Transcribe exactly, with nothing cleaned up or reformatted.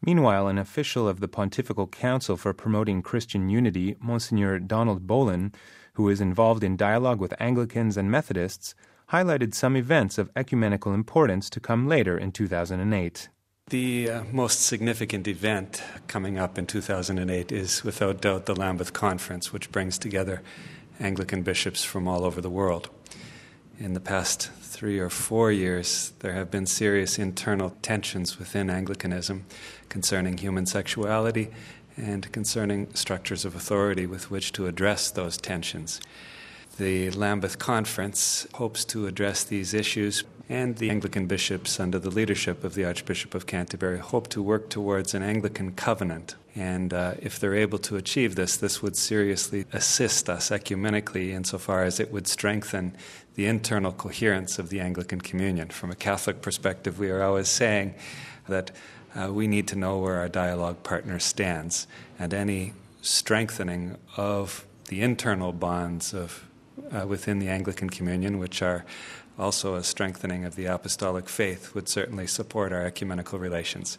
Meanwhile, an official of the Pontifical Council for Promoting Christian Unity, Monsignor Donald Bolin, who is involved in dialogue with Anglicans and Methodists, highlighted some events of ecumenical importance to come later in two thousand eight. The uh, most significant event coming up in two thousand eight is without doubt the Lambeth Conference, which brings together Anglican bishops from all over the world. In the past three or four years, there have been serious internal tensions within Anglicanism concerning human sexuality and concerning structures of authority with which to address those tensions. The Lambeth Conference hopes to address these issues, and the Anglican bishops, under the leadership of the Archbishop of Canterbury, hope to work towards an Anglican covenant. And uh, if they're able to achieve this, this would seriously assist us ecumenically insofar as it would strengthen the internal coherence of the Anglican communion. From a Catholic perspective, we are always saying that uh, we need to know where our dialogue partner stands, and any strengthening of the internal bonds of uh, within the Anglican communion, which are also a strengthening of the apostolic faith, would certainly support our ecumenical relations.